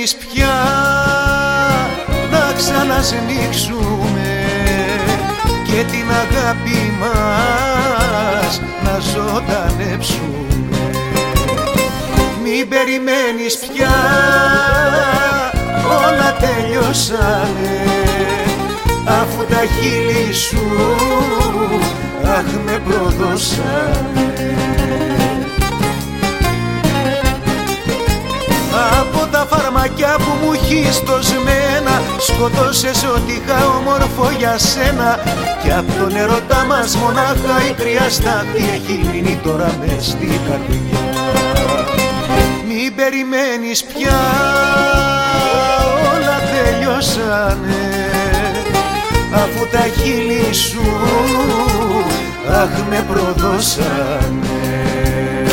περιμένεις πια να ξανασνίξουμε και την αγάπη μας να ζωντανέψουμε? Μην περιμένεις πια, όλα τελειώσανε, αφού τα χείλη σου αχ με προδώσανε. Από τα φαρμακιά που μου έχεις δοσμένα σκοτώσες ό,τι είχα όμορφο για σένα, κι απ' τον ερωτά μας μονάχα η κρύα στάχτη έχει μείνει τώρα μες στην καρδιά. Μην περιμένεις πια, όλα τελειώσανε, αφού τα χείλη σου αχ με προδώσανε.